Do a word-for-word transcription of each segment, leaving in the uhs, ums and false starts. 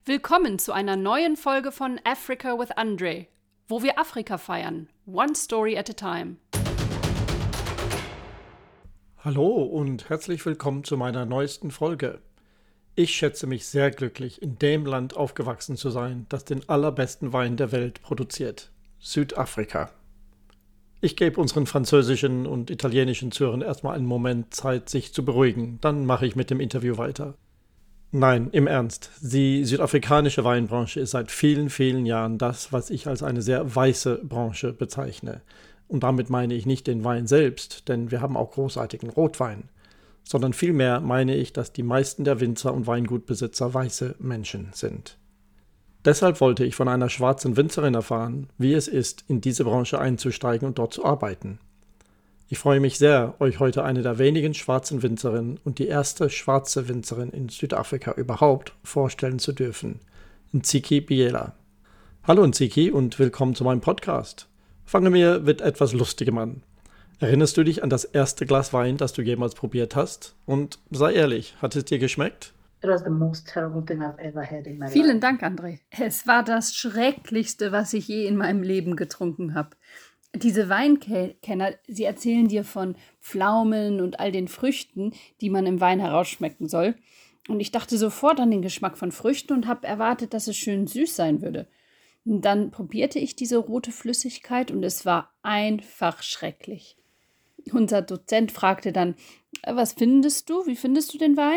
Willkommen zu einer neuen Folge von Africa with Andre, wo wir Afrika feiern, one story at a time. Hallo und herzlich willkommen zu meiner neuesten Folge. Ich schätze mich sehr glücklich, in dem Land aufgewachsen zu sein, das den allerbesten Wein der Welt produziert, Südafrika. Ich gebe unseren französischen und italienischen Zuhörern erstmal einen Moment Zeit, sich zu beruhigen, dann mache ich mit dem Interview weiter. Nein, im Ernst. Die südafrikanische Weinbranche ist seit vielen, vielen Jahren das, was ich als eine sehr weiße Branche bezeichne. Und damit meine ich nicht den Wein selbst, denn wir haben auch großartigen Rotwein, sondern vielmehr meine ich, dass die meisten der Winzer und Weingutbesitzer weiße Menschen sind. Deshalb wollte ich von einer schwarzen Winzerin erfahren, wie es ist, in diese Branche einzusteigen und dort zu arbeiten. Ich freue mich sehr, euch heute eine der wenigen schwarzen Winzerinnen und die erste schwarze Winzerin in Südafrika überhaupt vorstellen zu dürfen, Ntsiki Biyela. Hallo Ntsiki und willkommen zu meinem Podcast. Fangen wir mit etwas Lustigem an. Erinnerst du dich an das erste Glas Wein, das du jemals probiert hast? Und sei ehrlich, hat es dir geschmeckt? It was the most terrible thing I've ever had in my life. Vielen Dank, André. Es war das Schrecklichste, was ich je in meinem Leben getrunken habe. Diese Weinkenner, sie erzählen dir von Pflaumen und all den Früchten, die man im Wein herausschmecken soll. Und ich dachte sofort an den Geschmack von Früchten und habe erwartet, dass es schön süß sein würde. Und dann probierte ich diese rote Flüssigkeit und es war einfach schrecklich. Unser Dozent fragte dann, was findest du? Wie findest du den Wein?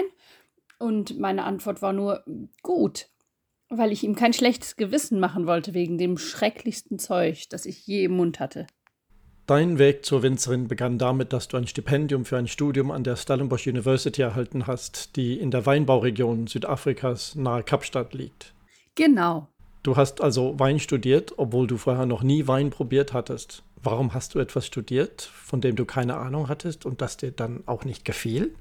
Und meine Antwort war nur, gut. Weil ich ihm kein schlechtes Gewissen machen wollte wegen dem schrecklichsten Zeug, das ich je im Mund hatte. Dein Weg zur Winzerin begann damit, dass du ein Stipendium für ein Studium an der Stellenbosch University erhalten hast, die in der Weinbauregion Südafrikas nahe Kapstadt liegt. Genau. Du hast also Wein studiert, obwohl du vorher noch nie Wein probiert hattest. Warum hast du etwas studiert, von dem du keine Ahnung hattest und das dir dann auch nicht gefiel?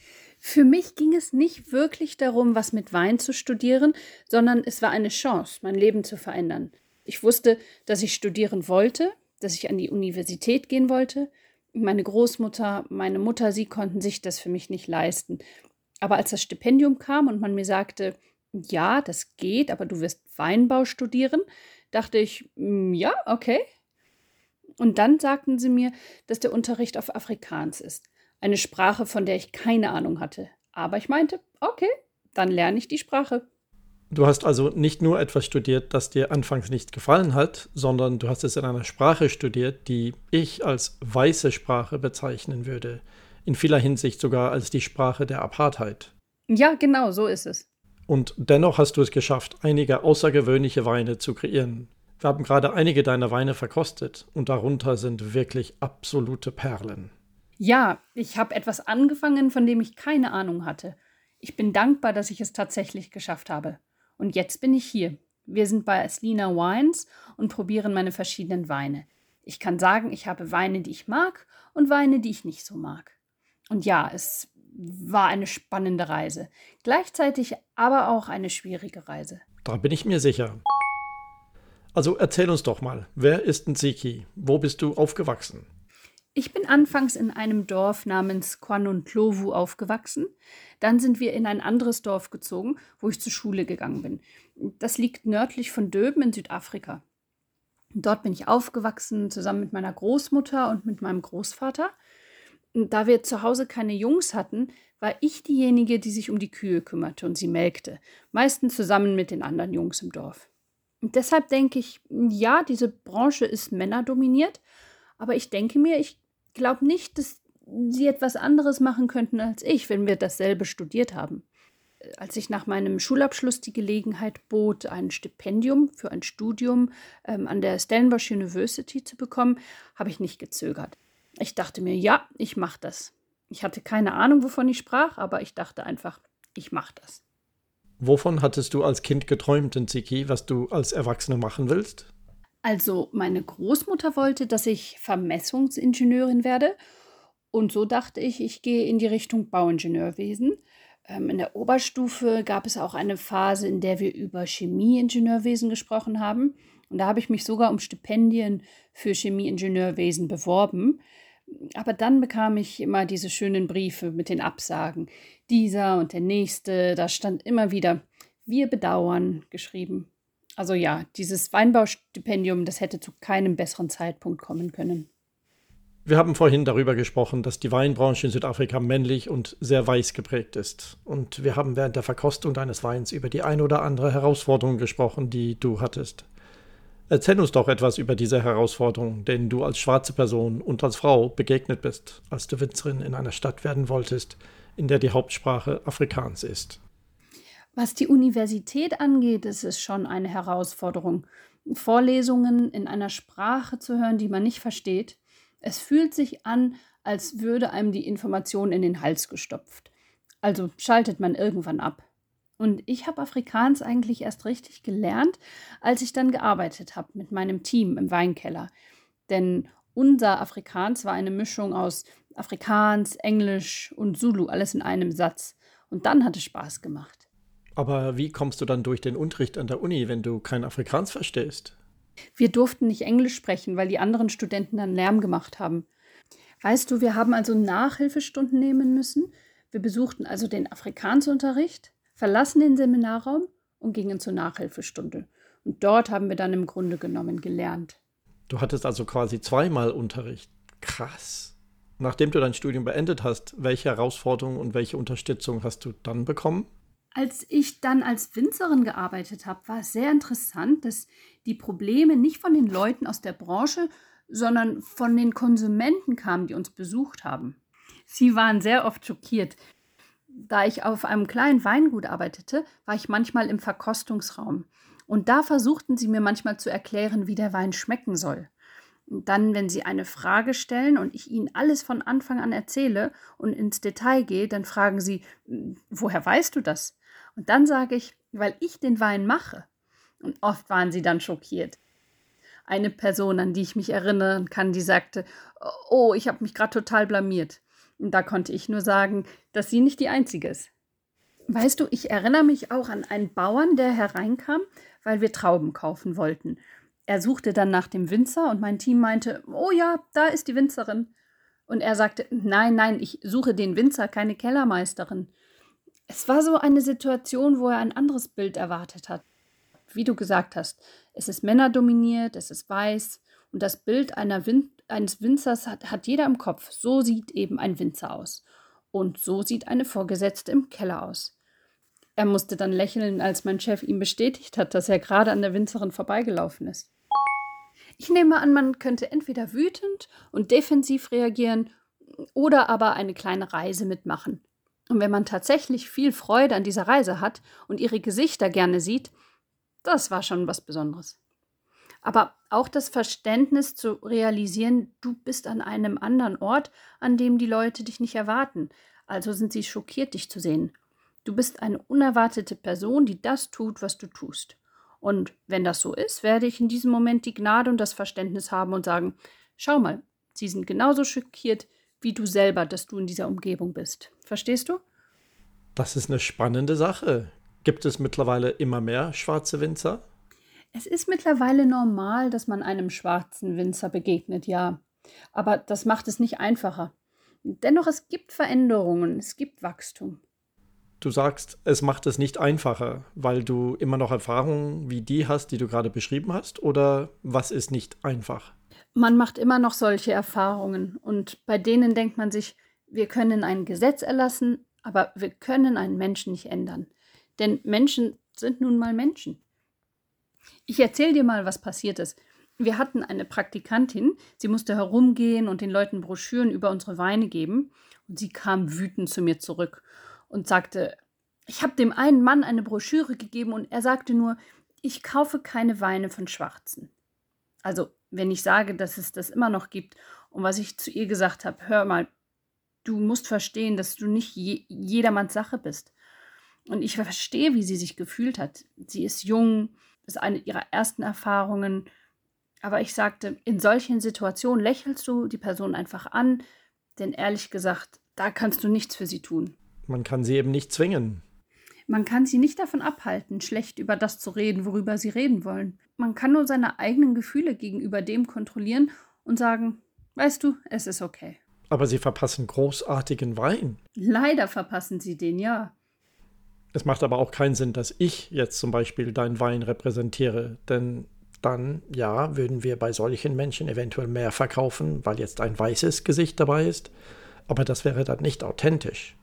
Für mich ging es nicht wirklich darum, was mit Wein zu studieren, sondern es war eine Chance, mein Leben zu verändern. Ich wusste, dass ich studieren wollte, dass ich an die Universität gehen wollte. Meine Großmutter, meine Mutter, sie konnten sich das für mich nicht leisten. Aber als das Stipendium kam und man mir sagte, ja, das geht, aber du wirst Weinbau studieren, dachte ich, ja, okay. Und dann sagten sie mir, dass der Unterricht auf Afrikaans ist. Eine Sprache, von der ich keine Ahnung hatte. Aber ich meinte, okay, dann lerne ich die Sprache. Du hast also nicht nur etwas studiert, das dir anfangs nicht gefallen hat, sondern du hast es in einer Sprache studiert, die ich als weiße Sprache bezeichnen würde. In vieler Hinsicht sogar als die Sprache der Apartheid. Ja, genau, so ist es. Und dennoch hast du es geschafft, einige außergewöhnliche Weine zu kreieren. Wir haben gerade einige deiner Weine verkostet und darunter sind wirklich absolute Perlen. Ja, ich habe etwas angefangen, von dem ich keine Ahnung hatte. Ich bin dankbar, dass ich es tatsächlich geschafft habe. Und jetzt bin ich hier. Wir sind bei Aslina Wines und probieren meine verschiedenen Weine. Ich kann sagen, ich habe Weine, die ich mag und Weine, die ich nicht so mag. Und ja, es war eine spannende Reise. Gleichzeitig aber auch eine schwierige Reise. Da bin ich mir sicher. Also erzähl uns doch mal, wer ist Ntsiki? Wo bist du aufgewachsen? Ich bin anfangs in einem Dorf namens KwaNontlovu aufgewachsen. Dann sind wir in ein anderes Dorf gezogen, wo ich zur Schule gegangen bin. Das liegt nördlich von Durban in Südafrika. Dort bin ich aufgewachsen, zusammen mit meiner Großmutter und mit meinem Großvater. Und da wir zu Hause keine Jungs hatten, war ich diejenige, die sich um die Kühe kümmerte und sie melkte. Meistens zusammen mit den anderen Jungs im Dorf. Und deshalb denke ich, ja, diese Branche ist männerdominiert. Aber ich denke mir, ich glaube nicht, dass sie etwas anderes machen könnten als ich, wenn wir dasselbe studiert haben. Als ich nach meinem Schulabschluss die Gelegenheit bot, ein Stipendium für ein Studium ähm, an der Stellenbosch University zu bekommen, habe ich nicht gezögert. Ich dachte mir, ja, ich mache das. Ich hatte keine Ahnung, wovon ich sprach, aber ich dachte einfach, ich mache das. Wovon hattest du als Kind geträumt, Ntsiki, was du als Erwachsene machen willst? Also meine Großmutter wollte, dass ich Vermessungsingenieurin werde. Und so dachte ich, ich gehe in die Richtung Bauingenieurwesen. Ähm, in der Oberstufe gab es auch eine Phase, in der wir über Chemieingenieurwesen gesprochen haben. Und da habe ich mich sogar um Stipendien für Chemieingenieurwesen beworben. Aber dann bekam ich immer diese schönen Briefe mit den Absagen. Dieser und der nächste, da stand immer wieder, Wir bedauern geschrieben. Also ja, dieses Weinbaustipendium, das hätte zu keinem besseren Zeitpunkt kommen können. Wir haben vorhin darüber gesprochen, dass die Weinbranche in Südafrika männlich und sehr weiß geprägt ist. Und wir haben während der Verkostung deines Weins über die ein oder andere Herausforderung gesprochen, die du hattest. Erzähl uns doch etwas über diese Herausforderung, denen du als schwarze Person und als Frau begegnet bist, als du Winzerin in einer Stadt werden wolltest, in der die Hauptsprache Afrikaans ist. Was die Universität angeht, ist es schon eine Herausforderung, Vorlesungen in einer Sprache zu hören, die man nicht versteht. Es fühlt sich an, als würde einem die Information in den Hals gestopft. Also schaltet man irgendwann ab. Und ich habe Afrikaans eigentlich erst richtig gelernt, als ich dann gearbeitet habe mit meinem Team im Weinkeller. Denn unser Afrikaans war eine Mischung aus Afrikaans, Englisch und Zulu, alles in einem Satz. Und dann hat es Spaß gemacht. Aber wie kommst du dann durch den Unterricht an der Uni, wenn du kein Afrikaans verstehst? Wir durften nicht Englisch sprechen, weil die anderen Studenten dann Lärm gemacht haben. Weißt du, wir haben also Nachhilfestunden nehmen müssen. Wir besuchten also den Afrikaansunterricht, verlassen den Seminarraum und gingen zur Nachhilfestunde. Und dort haben wir dann im Grunde genommen gelernt. Du hattest also quasi zweimal Unterricht. Krass. Nachdem du dein Studium beendet hast, welche Herausforderungen und welche Unterstützung hast du dann bekommen? Als ich dann als Winzerin gearbeitet habe, war es sehr interessant, dass die Probleme nicht von den Leuten aus der Branche, sondern von den Konsumenten kamen, die uns besucht haben. Sie waren sehr oft schockiert. Da ich auf einem kleinen Weingut arbeitete, war ich manchmal im Verkostungsraum. Und da versuchten sie mir manchmal zu erklären, wie der Wein schmecken soll. Und dann, wenn sie eine Frage stellen und ich ihnen alles von Anfang an erzähle und ins Detail gehe, dann fragen sie, woher weißt du das? Und dann sage ich, weil ich den Wein mache. Und oft waren sie dann schockiert. Eine Person, an die ich mich erinnern kann, die sagte, oh, ich habe mich gerade total blamiert. Und da konnte ich nur sagen, dass sie nicht die Einzige ist. Weißt du, ich erinnere mich auch an einen Bauern, der hereinkam, weil wir Trauben kaufen wollten. Er suchte dann nach dem Winzer und mein Team meinte, oh ja, da ist die Winzerin. Und er sagte, nein, nein, ich suche den Winzer, keine Kellermeisterin. Es war so eine Situation, wo er ein anderes Bild erwartet hat. Wie du gesagt hast, es ist männerdominiert, es ist weiß und das Bild einer Win- eines Winzers hat, hat jeder im Kopf. So sieht eben ein Winzer aus. Und so sieht eine Vorgesetzte im Keller aus. Er musste dann lächeln, als mein Chef ihm bestätigt hat, dass er gerade an der Winzerin vorbeigelaufen ist. Ich nehme an, man könnte entweder wütend und defensiv reagieren oder aber eine kleine Reise mitmachen. Und wenn man tatsächlich viel Freude an dieser Reise hat und ihre Gesichter gerne sieht, das war schon was Besonderes. Aber auch das Verständnis zu realisieren, du bist an einem anderen Ort, an dem die Leute dich nicht erwarten. Also sind sie schockiert, dich zu sehen. Du bist eine unerwartete Person, die das tut, was du tust. Und wenn das so ist, werde ich in diesem Moment die Gnade und das Verständnis haben und sagen, schau mal, sie sind genauso schockiert, wie du selber, dass du in dieser Umgebung bist. Verstehst du? Das ist eine spannende Sache. Gibt es mittlerweile immer mehr schwarze Winzer? Es ist mittlerweile normal, dass man einem schwarzen Winzer begegnet, ja. Aber das macht es nicht einfacher. Dennoch, es gibt Veränderungen, es gibt Wachstum. Du sagst, es macht es nicht einfacher, weil du immer noch Erfahrungen wie die hast, die du gerade beschrieben hast? Oder was ist nicht einfach? Man macht immer noch solche Erfahrungen und bei denen denkt man sich, wir können ein Gesetz erlassen, aber wir können einen Menschen nicht ändern. Denn Menschen sind nun mal Menschen. Ich erzähle dir mal, was passiert ist. Wir hatten eine Praktikantin, sie musste herumgehen und den Leuten Broschüren über unsere Weine geben. Und sie kam wütend zu mir zurück und sagte, ich habe dem einen Mann eine Broschüre gegeben und er sagte nur, ich kaufe keine Weine von Schwarzen. Also, wenn ich sage, dass es das immer noch gibt und was ich zu ihr gesagt habe, hör mal, du musst verstehen, dass du nicht je- jedermanns Sache bist. Und ich verstehe, wie sie sich gefühlt hat. Sie ist jung, ist eine ihrer ersten Erfahrungen. Aber ich sagte, in solchen Situationen lächelst du die Person einfach an, denn ehrlich gesagt, da kannst du nichts für sie tun. Man kann sie eben nicht zwingen. Man kann sie nicht davon abhalten, schlecht über das zu reden, worüber sie reden wollen. Man kann nur seine eigenen Gefühle gegenüber dem kontrollieren und sagen, weißt du, es ist okay. Aber sie verpassen großartigen Wein. Leider verpassen sie den, ja. Es macht aber auch keinen Sinn, dass ich jetzt zum Beispiel deinen Wein repräsentiere, denn dann, ja, würden wir bei solchen Menschen eventuell mehr verkaufen, weil jetzt ein weißes Gesicht dabei ist, aber das wäre dann nicht authentisch.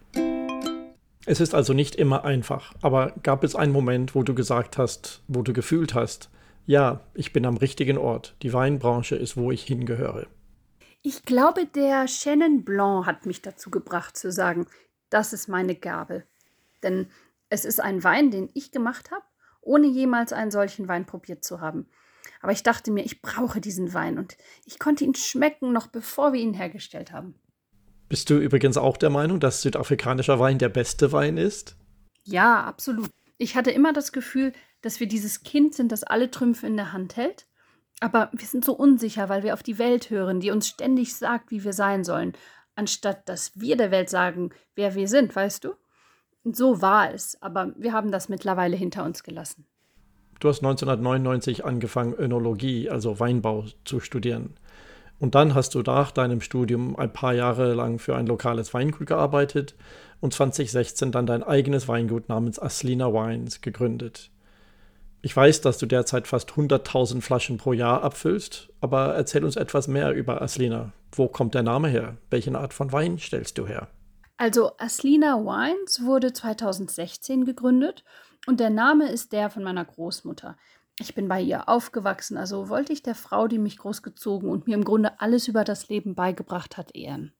Es ist also nicht immer einfach, aber gab es einen Moment, wo du gesagt hast, wo du gefühlt hast, ja, ich bin am richtigen Ort, die Weinbranche ist, wo ich hingehöre? Ich glaube, der Chenin Blanc hat mich dazu gebracht zu sagen, das ist meine Gabe. Denn es ist ein Wein, den ich gemacht habe, ohne jemals einen solchen Wein probiert zu haben. Aber ich dachte mir, ich brauche diesen Wein und ich konnte ihn schmecken, noch bevor wir ihn hergestellt haben. Bist du übrigens auch der Meinung, dass südafrikanischer Wein der beste Wein ist? Ja, absolut. Ich hatte immer das Gefühl, dass wir dieses Kind sind, das alle Trümpfe in der Hand hält. Aber wir sind so unsicher, weil wir auf die Welt hören, die uns ständig sagt, wie wir sein sollen, anstatt dass wir der Welt sagen, wer wir sind, weißt du? Und so war es, aber wir haben das mittlerweile hinter uns gelassen. Du hast neunzehnhundertneunundneunzig angefangen, Önologie, also Weinbau, zu studieren. Und dann hast du nach deinem Studium ein paar Jahre lang für ein lokales Weingut gearbeitet und zwanzig sechzehn dann dein eigenes Weingut namens Aslina Wines gegründet. Ich weiß, dass du derzeit fast hunderttausend Flaschen pro Jahr abfüllst, aber erzähl uns etwas mehr über Aslina. Wo kommt der Name her? Welche Art von Wein stellst du her? Also Aslina Wines wurde zweitausendsechzehn gegründet und der Name ist der von meiner Großmutter. Ich bin bei ihr aufgewachsen, also wollte ich der Frau, die mich großgezogen und mir im Grunde alles über das Leben beigebracht hat, ehren.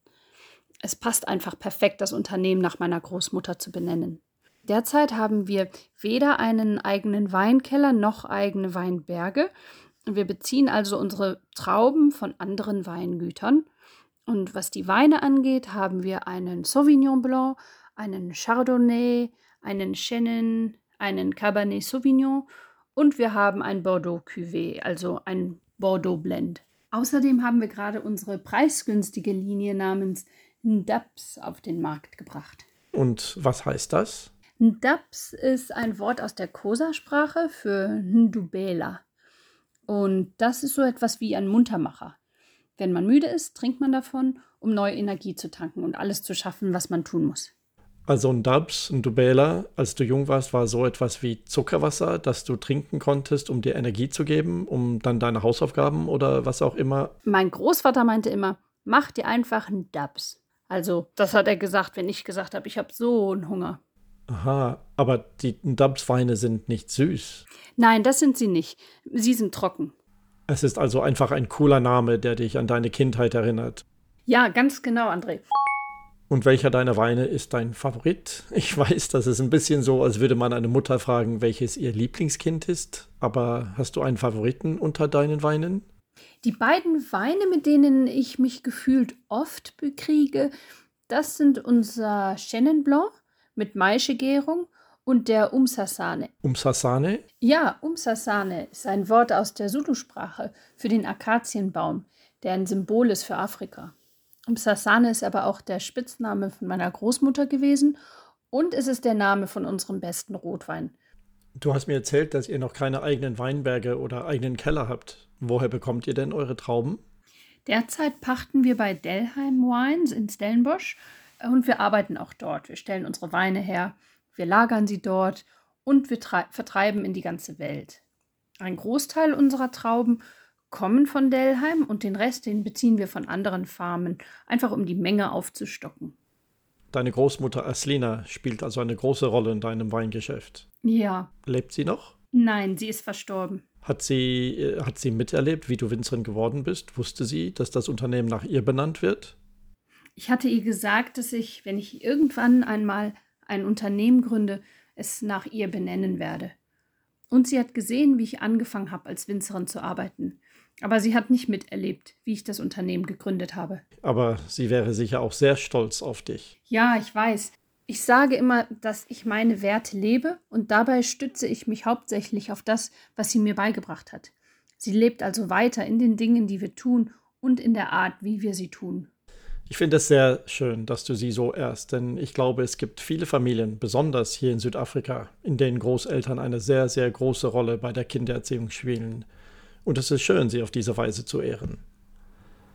Es passt einfach perfekt, das Unternehmen nach meiner Großmutter zu benennen. Derzeit haben wir weder einen eigenen Weinkeller noch eigene Weinberge. Wir beziehen also unsere Trauben von anderen Weingütern. Und was die Weine angeht, haben wir einen Sauvignon Blanc, einen Chardonnay, einen Chenin, einen Cabernet Sauvignon und wir haben ein Bordeaux Cuvée, also ein Bordeaux Blend. Außerdem haben wir gerade unsere preisgünstige Linie namens Ndabs auf den Markt gebracht. Und was heißt das? Ndabs ist ein Wort aus der Xhosa-Sprache für Ndubela. Und das ist so etwas wie ein Muntermacher. Wenn man müde ist, trinkt man davon, um neue Energie zu tanken und alles zu schaffen, was man tun muss. Also ein Dabs, ein Ndubela, als du jung warst, war so etwas wie Zuckerwasser, das du trinken konntest, um dir Energie zu geben, um dann deine Hausaufgaben oder was auch immer. Mein Großvater meinte immer, mach dir einfach einen Dabs. Also das hat er gesagt, wenn ich gesagt habe, ich habe so einen Hunger. Aha, aber die Ndabs-Weine sind nicht süß. Nein, das sind sie nicht. Sie sind trocken. Es ist also einfach ein cooler Name, der dich an deine Kindheit erinnert. Ja, ganz genau, André. Und welcher deiner Weine ist dein Favorit? Ich weiß, das ist ein bisschen so, als würde man eine Mutter fragen, welches ihr Lieblingskind ist. Aber hast du einen Favoriten unter deinen Weinen? Die beiden Weine, mit denen ich mich gefühlt oft bekriege, das sind unser Chenin Blanc mit Maischegärung und der Umsasane. Umsasane? Ja, Umsasane ist ein Wort aus der Zulu-Sprache für den Akazienbaum, der ein Symbol ist für Afrika. Umsasane ist aber auch der Spitzname von meiner Großmutter gewesen und es ist der Name von unserem besten Rotwein. Du hast mir erzählt, dass ihr noch keine eigenen Weinberge oder eigenen Keller habt. Woher bekommt ihr denn eure Trauben? Derzeit pachten wir bei Delheim Wines in Stellenbosch und wir arbeiten auch dort. Wir stellen unsere Weine her, wir lagern sie dort und wir trei- vertreiben in die ganze Welt. Ein Großteil unserer Trauben kommen von Delheim und den Rest, den beziehen wir von anderen Farmen, einfach um die Menge aufzustocken. Deine Großmutter Aslina spielt also eine große Rolle in deinem Weingeschäft. Ja. Lebt sie noch? Nein, sie ist verstorben. Hat sie, äh, hat sie miterlebt, wie du Winzerin geworden bist? Wusste sie, dass das Unternehmen nach ihr benannt wird? Ich hatte ihr gesagt, dass ich, wenn ich irgendwann einmal ein Unternehmen gründe, es nach ihr benennen werde. Und sie hat gesehen, wie ich angefangen habe, als Winzerin zu arbeiten. Aber sie hat nicht miterlebt, wie ich das Unternehmen gegründet habe. Aber sie wäre sicher auch sehr stolz auf dich. Ja, ich weiß. Ich sage immer, dass ich meine Werte lebe und dabei stütze ich mich hauptsächlich auf das, was sie mir beigebracht hat. Sie lebt also weiter in den Dingen, die wir tun und in der Art, wie wir sie tun. Ich finde es sehr schön, dass du sie so ehrst, denn ich glaube, es gibt viele Familien, besonders hier in Südafrika, in denen Großeltern eine sehr, sehr große Rolle bei der Kindererziehung spielen. Und es ist schön, sie auf diese Weise zu ehren.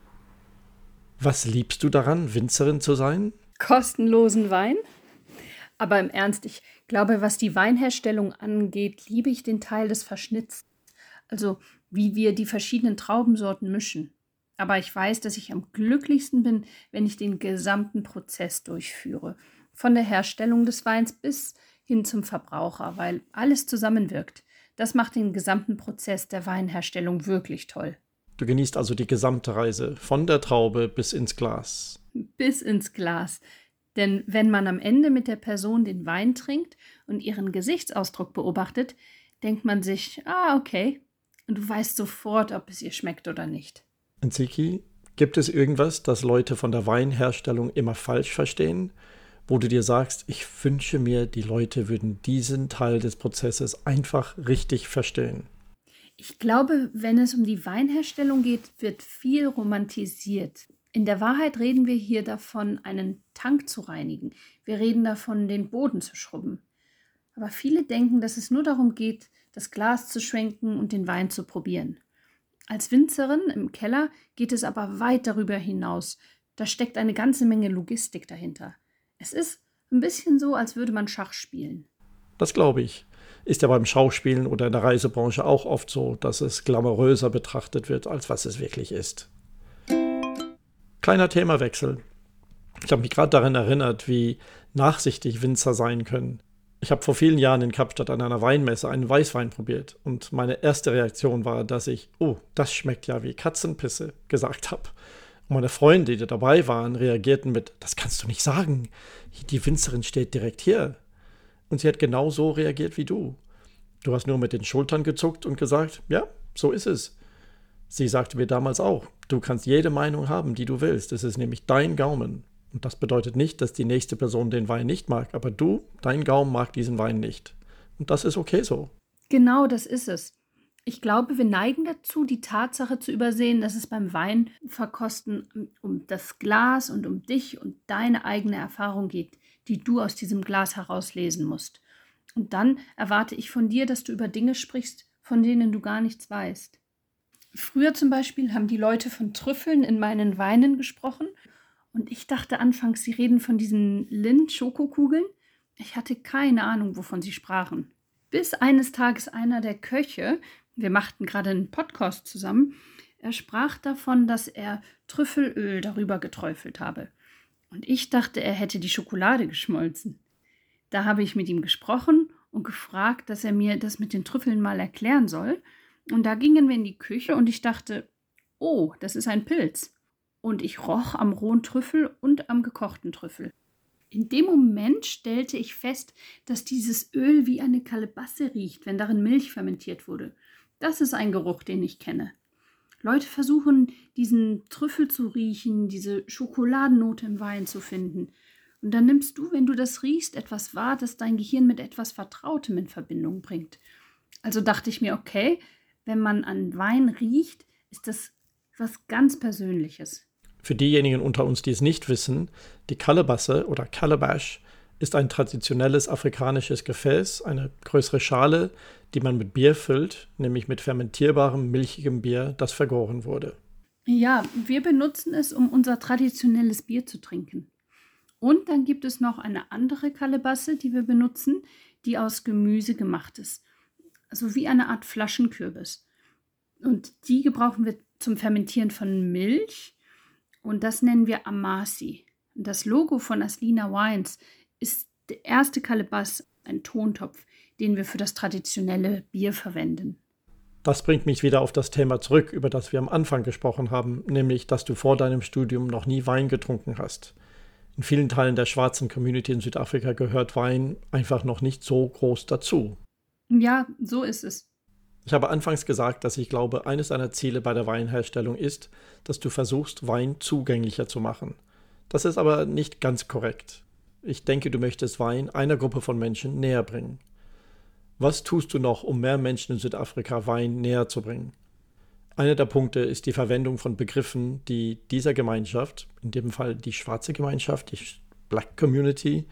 Was liebst du daran, Winzerin zu sein? Kostenlosen Wein. Aber im Ernst, ich glaube, was die Weinherstellung angeht, liebe ich den Teil des Verschnitts. Also wie wir die verschiedenen Traubensorten mischen. Aber ich weiß, dass ich am glücklichsten bin, wenn ich den gesamten Prozess durchführe. Von der Herstellung des Weins bis hin zum Verbraucher, weil alles zusammenwirkt. Das macht den gesamten Prozess der Weinherstellung wirklich toll. Du genießt also die gesamte Reise, von der Traube bis ins Glas. Bis ins Glas. Denn wenn man am Ende mit der Person den Wein trinkt und ihren Gesichtsausdruck beobachtet, denkt man sich, ah, okay. Und du weißt sofort, ob es ihr schmeckt oder nicht. Nziki, gibt es irgendwas, das Leute von der Weinherstellung immer falsch verstehen? Wo du dir sagst, ich wünsche mir, die Leute würden diesen Teil des Prozesses einfach richtig verstehen. Ich glaube, wenn es um die Weinherstellung geht, wird viel romantisiert. In der Wahrheit reden wir hier davon, einen Tank zu reinigen. Wir reden davon, den Boden zu schrubben. Aber viele denken, dass es nur darum geht, das Glas zu schwenken und den Wein zu probieren. Als Winzerin im Keller geht es aber weit darüber hinaus. Da steckt eine ganze Menge Logistik dahinter. Es ist ein bisschen so, als würde man Schach spielen. Das glaube ich. Ist ja beim Schauspielen oder in der Reisebranche auch oft so, dass es glamouröser betrachtet wird, als was es wirklich ist. Kleiner Themawechsel. Ich habe mich gerade daran erinnert, wie nachsichtig Winzer sein können. Ich habe vor vielen Jahren in Kapstadt an einer Weinmesse einen Weißwein probiert und meine erste Reaktion war, dass ich, oh, das schmeckt ja wie Katzenpisse, gesagt habe. Und meine Freunde, die dabei waren, reagierten mit, das kannst du nicht sagen, die Winzerin steht direkt hier. Und sie hat genau so reagiert wie du. Du hast nur mit den Schultern gezuckt und gesagt, ja, so ist es. Sie sagte mir damals auch, du kannst jede Meinung haben, die du willst. Es ist nämlich dein Gaumen. Und das bedeutet nicht, dass die nächste Person den Wein nicht mag, aber du, dein Gaumen mag diesen Wein nicht. Und das ist okay so. Genau, das ist es. Ich glaube, wir neigen dazu, die Tatsache zu übersehen, dass es beim Weinverkosten um das Glas und um dich und deine eigene Erfahrung geht, die du aus diesem Glas herauslesen musst. Und dann erwarte ich von dir, dass du über Dinge sprichst, von denen du gar nichts weißt. Früher zum Beispiel haben die Leute von Trüffeln in meinen Weinen gesprochen und ich dachte anfangs, sie reden von diesen Lind-Schokokugeln. Ich hatte keine Ahnung, wovon sie sprachen. Bis eines Tages einer der Köche, wir machten gerade einen Podcast zusammen, er sprach davon, dass er Trüffelöl darüber geträufelt habe. Und ich dachte, er hätte die Schokolade geschmolzen. Da habe ich mit ihm gesprochen und gefragt, dass er mir das mit den Trüffeln mal erklären soll. Und da gingen wir in die Küche und ich dachte, oh, das ist ein Pilz. Und ich roch am rohen Trüffel und am gekochten Trüffel. In dem Moment stellte ich fest, dass dieses Öl wie eine Kalebasse riecht, wenn darin Milch fermentiert wurde. Das ist ein Geruch, den ich kenne. Leute versuchen, diesen Trüffel zu riechen, diese Schokoladennote im Wein zu finden. Und dann nimmst du, wenn du das riechst, etwas wahr, das dein Gehirn mit etwas Vertrautem in Verbindung bringt. Also dachte ich mir, okay, wenn man an Wein riecht, ist das was ganz Persönliches. Für diejenigen unter uns, die es nicht wissen, die Kalebasse oder Calabash ist ein traditionelles afrikanisches Gefäß, eine größere Schale, die man mit Bier füllt, nämlich mit fermentierbarem, milchigem Bier, das vergoren wurde. Ja, wir benutzen es, um unser traditionelles Bier zu trinken. Und dann gibt es noch eine andere Kalebasse, die wir benutzen, die aus Gemüse gemacht ist. Also wie eine Art Flaschenkürbis. Und die gebrauchen wir zum Fermentieren von Milch. Und das nennen wir Amasi. Und das Logo von Aslina Wines ist der erste Kalebass, ein Tontopf, den wir für das traditionelle Bier verwenden. Das bringt mich wieder auf das Thema zurück, über das wir am Anfang gesprochen haben, nämlich, dass du vor deinem Studium noch nie Wein getrunken hast. In vielen Teilen der schwarzen Community in Südafrika gehört Wein einfach noch nicht so groß dazu. Ja, so ist es. Ich habe anfangs gesagt, dass ich glaube, eines deiner Ziele bei der Weinherstellung ist, dass du versuchst, Wein zugänglicher zu machen. Das ist aber nicht ganz korrekt. Ich denke, du möchtest Wein einer Gruppe von Menschen näher bringen. Was tust du noch, um mehr Menschen in Südafrika Wein näher zu bringen? Einer der Punkte ist die Verwendung von Begriffen, die dieser Gemeinschaft, in dem Fall die schwarze Gemeinschaft, die Black Community,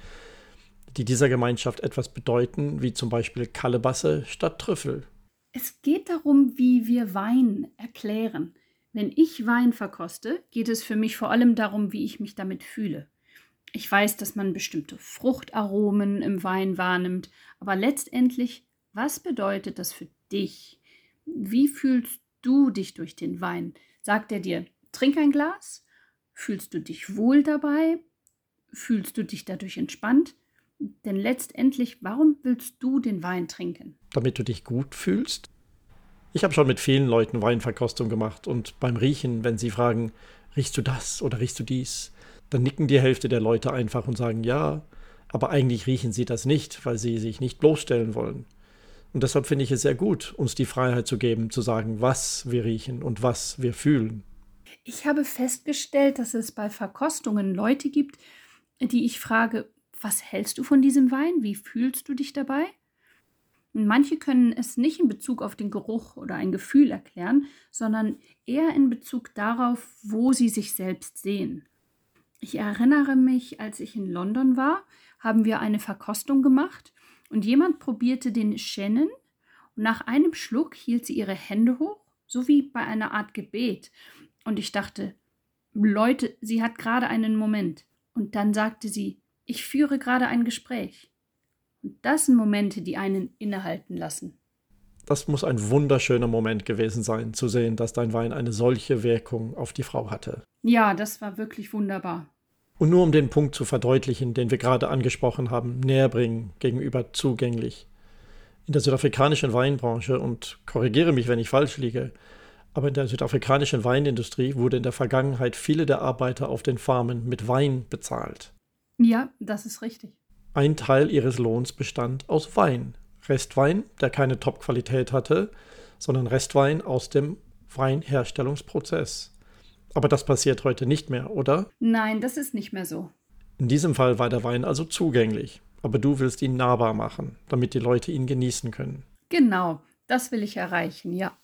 die dieser Gemeinschaft etwas bedeuten, wie zum Beispiel Kalebasse statt Trüffel. Es geht darum, wie wir Wein erklären. Wenn ich Wein verkoste, geht es für mich vor allem darum, wie ich mich damit fühle. Ich weiß, dass man bestimmte Fruchtaromen im Wein wahrnimmt, aber letztendlich, was bedeutet das für dich? Wie fühlst du dich durch den Wein? Sagt er dir, trink ein Glas? Fühlst du dich wohl dabei? Fühlst du dich dadurch entspannt? Denn letztendlich, warum willst du den Wein trinken? Damit du dich gut fühlst? Ich habe schon mit vielen Leuten Weinverkostung gemacht und beim Riechen, wenn sie fragen, riechst du das oder riechst du dies, dann nicken die Hälfte der Leute einfach und sagen ja, aber eigentlich riechen sie das nicht, weil sie sich nicht bloßstellen wollen. Und deshalb finde ich es sehr gut, uns die Freiheit zu geben, zu sagen, was wir riechen und was wir fühlen. Ich habe festgestellt, dass es bei Verkostungen Leute gibt, die ich frage, was hältst du von diesem Wein? Wie fühlst du dich dabei? Und manche können es nicht in Bezug auf den Geruch oder ein Gefühl erklären, sondern eher in Bezug darauf, wo sie sich selbst sehen. Ich erinnere mich, als ich in London war, haben wir eine Verkostung gemacht und jemand probierte den Chenin und nach einem Schluck hielt sie ihre Hände hoch, so wie bei einer Art Gebet. Und ich dachte, Leute, sie hat gerade einen Moment. Und dann sagte sie, ich führe gerade ein Gespräch. Und das sind Momente, die einen innehalten lassen. Das muss ein wunderschöner Moment gewesen sein, zu sehen, dass dein Wein eine solche Wirkung auf die Frau hatte. Ja, das war wirklich wunderbar. Und nur um den Punkt zu verdeutlichen, den wir gerade angesprochen haben, näherbringen, gegenüber zugänglich. In der südafrikanischen Weinbranche, und korrigiere mich, wenn ich falsch liege, aber in der südafrikanischen Weinindustrie wurde in der Vergangenheit viele der Arbeiter auf den Farmen mit Wein bezahlt. Ja, das ist richtig. Ein Teil ihres Lohns bestand aus Wein. Restwein, der keine Top-Qualität hatte, sondern Restwein aus dem Weinherstellungsprozess. Aber das passiert heute nicht mehr, oder? Nein, das ist nicht mehr so. In diesem Fall war der Wein also zugänglich, aber du willst ihn nahbar machen, damit die Leute ihn genießen können. Genau, das will ich erreichen, ja.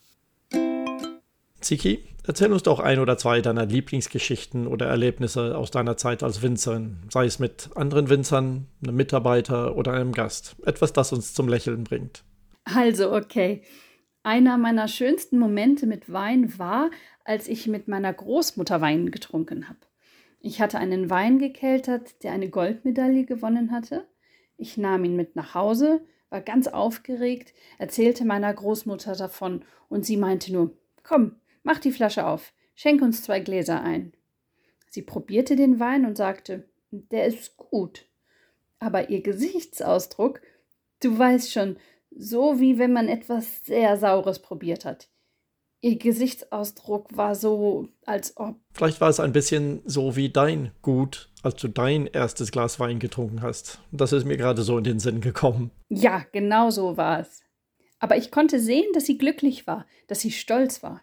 Ziki, erzähl uns doch ein oder zwei deiner Lieblingsgeschichten oder Erlebnisse aus deiner Zeit als Winzerin, sei es mit anderen Winzern, einem Mitarbeiter oder einem Gast. Etwas, das uns zum Lächeln bringt. Also, okay. Einer meiner schönsten Momente mit Wein war, als ich mit meiner Großmutter Wein getrunken habe. Ich hatte einen Wein gekeltert, der eine Goldmedaille gewonnen hatte. Ich nahm ihn mit nach Hause, war ganz aufgeregt, erzählte meiner Großmutter davon und sie meinte nur, komm, mach die Flasche auf, schenk uns zwei Gläser ein. Sie probierte den Wein und sagte, der ist gut. Aber ihr Gesichtsausdruck, du weißt schon, so wie wenn man etwas sehr Saures probiert hat. Ihr Gesichtsausdruck war so, als ob... Vielleicht war es ein bisschen so wie dein Gut, als du dein erstes Glas Wein getrunken hast. Das ist mir gerade so in den Sinn gekommen. Ja, genau so war es. Aber ich konnte sehen, dass sie glücklich war, dass sie stolz war.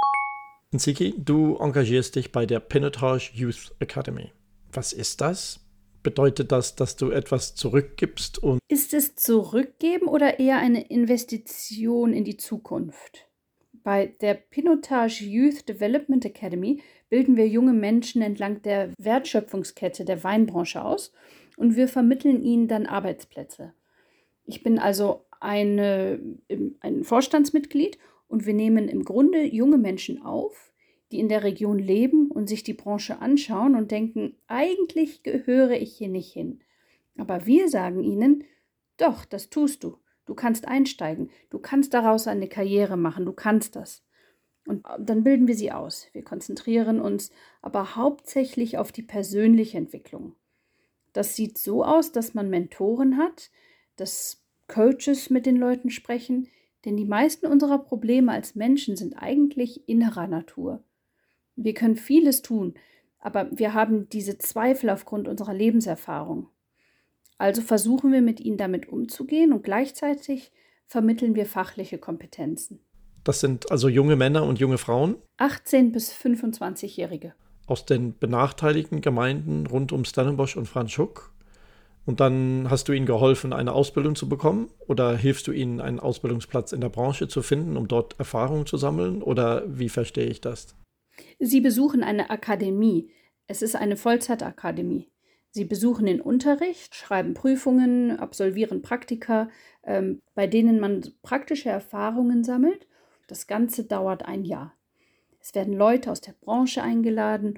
Ziki, du engagierst dich bei der Pinotage Youth Academy. Was ist das? Bedeutet das, dass du etwas zurückgibst und... Ist es zurückgeben oder eher eine Investition in die Zukunft? Bei der Pinotage Youth Development Academy bilden wir junge Menschen entlang der Wertschöpfungskette der Weinbranche aus und wir vermitteln ihnen dann Arbeitsplätze. Ich bin also eine, ein Vorstandsmitglied und wir nehmen im Grunde junge Menschen auf, die in der Region leben und sich die Branche anschauen und denken, eigentlich gehöre ich hier nicht hin. Aber wir sagen ihnen, doch, das tust du. Du kannst einsteigen, du kannst daraus eine Karriere machen, du kannst das. Und dann bilden wir sie aus. Wir konzentrieren uns aber hauptsächlich auf die persönliche Entwicklung. Das sieht so aus, dass man Mentoren hat, dass Coaches mit den Leuten sprechen, denn die meisten unserer Probleme als Menschen sind eigentlich innerer Natur. Wir können vieles tun, aber wir haben diese Zweifel aufgrund unserer Lebenserfahrung. Also versuchen wir mit ihnen damit umzugehen und gleichzeitig vermitteln wir fachliche Kompetenzen. Das sind also junge Männer und junge Frauen? achtzehn- bis fünfundzwanzigjährige. Aus den benachteiligten Gemeinden rund um Stellenbosch und Franschhoek? Und dann hast du ihnen geholfen, eine Ausbildung zu bekommen? Oder hilfst du ihnen, einen Ausbildungsplatz in der Branche zu finden, um dort Erfahrung zu sammeln? Oder wie verstehe ich das? Sie besuchen eine Akademie. Es ist eine Vollzeitakademie. Sie besuchen den Unterricht, schreiben Prüfungen, absolvieren Praktika, ähm, bei denen man praktische Erfahrungen sammelt. Das Ganze dauert ein Jahr. Es werden Leute aus der Branche eingeladen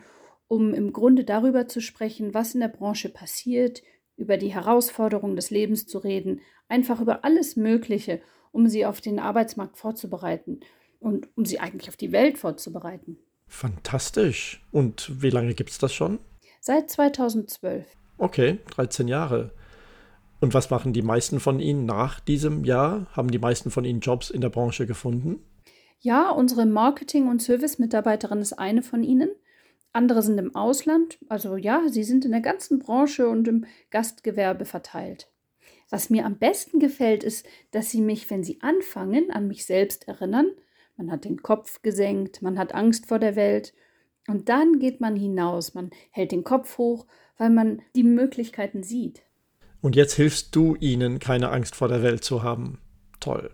um im Grunde darüber zu sprechen, was in der Branche passiert, über die Herausforderungen des Lebens zu reden, einfach über alles Mögliche, um sie auf den Arbeitsmarkt vorzubereiten und um sie eigentlich auf die Welt vorzubereiten. Fantastisch. Und wie lange gibt es das schon? Seit zweitausendzwölf. Okay, dreizehn Jahre. Und was machen die meisten von Ihnen nach diesem Jahr? Haben die meisten von Ihnen Jobs in der Branche gefunden? Ja, unsere Marketing- und Service-Mitarbeiterin ist eine von ihnen. Andere sind im Ausland. Also ja, sie sind in der ganzen Branche und im Gastgewerbe verteilt. Was mir am besten gefällt, ist, dass sie mich, wenn sie anfangen, an mich selbst erinnern. Man hat den Kopf gesenkt, man hat Angst vor der Welt. Und dann geht man hinaus, man hält den Kopf hoch, weil man die Möglichkeiten sieht. Und jetzt hilfst du ihnen, keine Angst vor der Welt zu haben. Toll.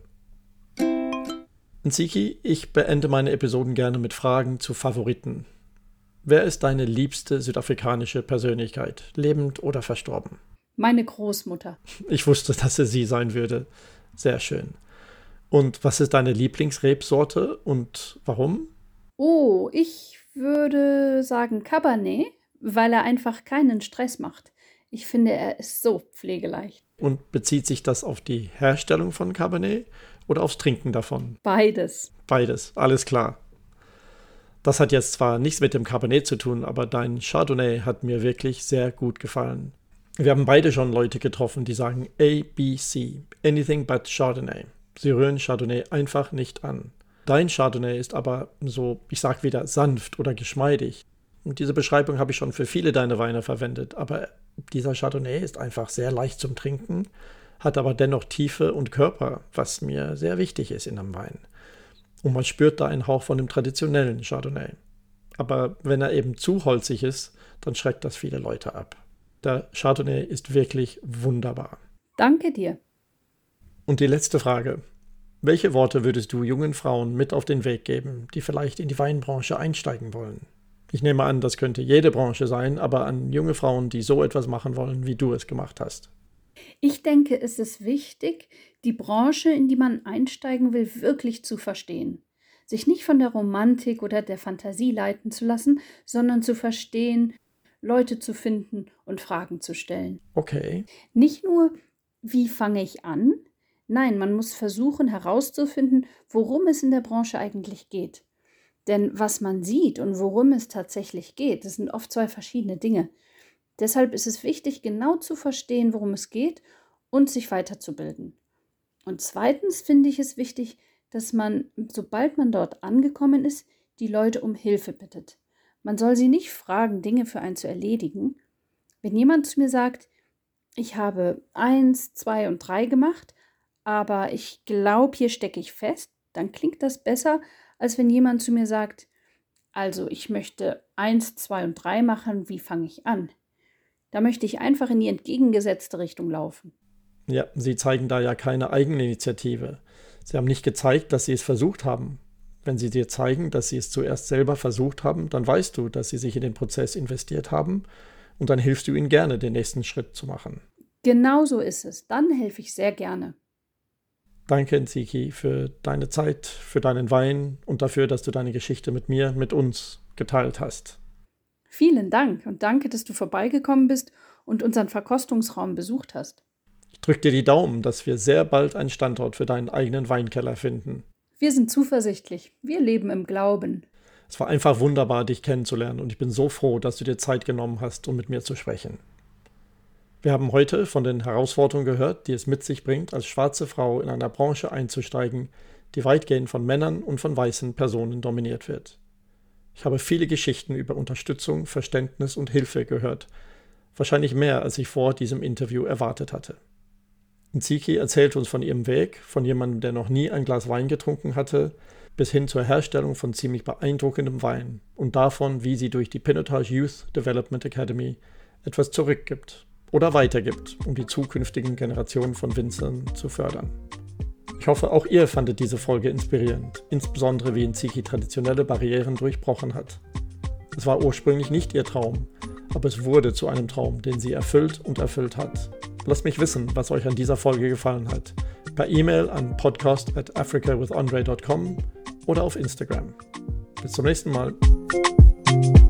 Nziki, ich beende meine Episoden gerne mit Fragen zu Favoriten. Wer ist deine liebste südafrikanische Persönlichkeit, lebend oder verstorben? Meine Großmutter. Ich wusste, dass es sie sein würde. Sehr schön. Und was ist deine Lieblingsrebsorte und warum? Oh, ich würde sagen Cabernet, weil er einfach keinen Stress macht. Ich finde, er ist so pflegeleicht. Und bezieht sich das auf die Herstellung von Cabernet oder aufs Trinken davon? Beides. Beides, alles klar. Das hat jetzt zwar nichts mit dem Cabernet zu tun, aber dein Chardonnay hat mir wirklich sehr gut gefallen. Wir haben beide schon Leute getroffen, die sagen A B C, anything but Chardonnay. Sie rühren Chardonnay einfach nicht an. Dein Chardonnay ist aber so, ich sag wieder, sanft oder geschmeidig. Und diese Beschreibung habe ich schon für viele deiner Weine verwendet, aber dieser Chardonnay ist einfach sehr leicht zum Trinken, hat aber dennoch Tiefe und Körper, was mir sehr wichtig ist in einem Wein. Und man spürt da einen Hauch von dem traditionellen Chardonnay. Aber wenn er eben zu holzig ist, dann schreckt das viele Leute ab. Der Chardonnay ist wirklich wunderbar. Danke dir. Und die letzte Frage. Welche Worte würdest du jungen Frauen mit auf den Weg geben, die vielleicht in die Weinbranche einsteigen wollen? Ich nehme an, das könnte jede Branche sein, aber an junge Frauen, die so etwas machen wollen, wie du es gemacht hast. Ich denke, es ist wichtig, die Branche, in die man einsteigen will, wirklich zu verstehen. Sich nicht von der Romantik oder der Fantasie leiten zu lassen, sondern zu verstehen, Leute zu finden und Fragen zu stellen. Okay. Nicht nur, wie fange ich an? Nein, man muss versuchen herauszufinden, worum es in der Branche eigentlich geht. Denn was man sieht und worum es tatsächlich geht, das sind oft zwei verschiedene Dinge. Deshalb ist es wichtig, genau zu verstehen, worum es geht und sich weiterzubilden. Und zweitens finde ich es wichtig, dass man, sobald man dort angekommen ist, die Leute um Hilfe bittet. Man soll sie nicht fragen, Dinge für einen zu erledigen. Wenn jemand zu mir sagt, ich habe eins, zwei und drei gemacht, aber ich glaube, hier stecke ich fest, dann klingt das besser, als wenn jemand zu mir sagt, also ich möchte eins, zwei und drei machen, wie fange ich an? Da möchte ich einfach in die entgegengesetzte Richtung laufen. Ja, Sie zeigen da ja keine Eigeninitiative. Sie haben nicht gezeigt, dass Sie es versucht haben. Wenn Sie dir zeigen, dass Sie es zuerst selber versucht haben, dann weißt du, dass Sie sich in den Prozess investiert haben und dann hilfst du ihnen gerne, den nächsten Schritt zu machen. Genau so ist es. Dann helfe ich sehr gerne. Danke, Nziki, für deine Zeit, für deinen Wein und dafür, dass du deine Geschichte mit mir, mit uns geteilt hast. Vielen Dank und danke, dass du vorbeigekommen bist und unseren Verkostungsraum besucht hast. Ich drücke dir die Daumen, dass wir sehr bald einen Standort für deinen eigenen Weinkeller finden. Wir sind zuversichtlich. Wir leben im Glauben. Es war einfach wunderbar, dich kennenzulernen und ich bin so froh, dass du dir Zeit genommen hast, um mit mir zu sprechen. Wir haben heute von den Herausforderungen gehört, die es mit sich bringt, als schwarze Frau in einer Branche einzusteigen, die weitgehend von Männern und von weißen Personen dominiert wird. Ich habe viele Geschichten über Unterstützung, Verständnis und Hilfe gehört, wahrscheinlich mehr, als ich vor diesem Interview erwartet hatte. Nziki erzählt uns von ihrem Weg, von jemandem, der noch nie ein Glas Wein getrunken hatte, bis hin zur Herstellung von ziemlich beeindruckendem Wein und davon, wie sie durch die Pinotage Youth Development Academy etwas zurückgibt oder weitergibt, um die zukünftigen Generationen von Winzern zu fördern. Ich hoffe, auch ihr fandet diese Folge inspirierend, insbesondere wie Nziki traditionelle Barrieren durchbrochen hat. Es war ursprünglich nicht ihr Traum, aber es wurde zu einem Traum, den sie erfüllt und erfüllt hat. Lasst mich wissen, was euch an dieser Folge gefallen hat. Per E-Mail an podcast at africa with andre dot com oder auf Instagram. Bis zum nächsten Mal.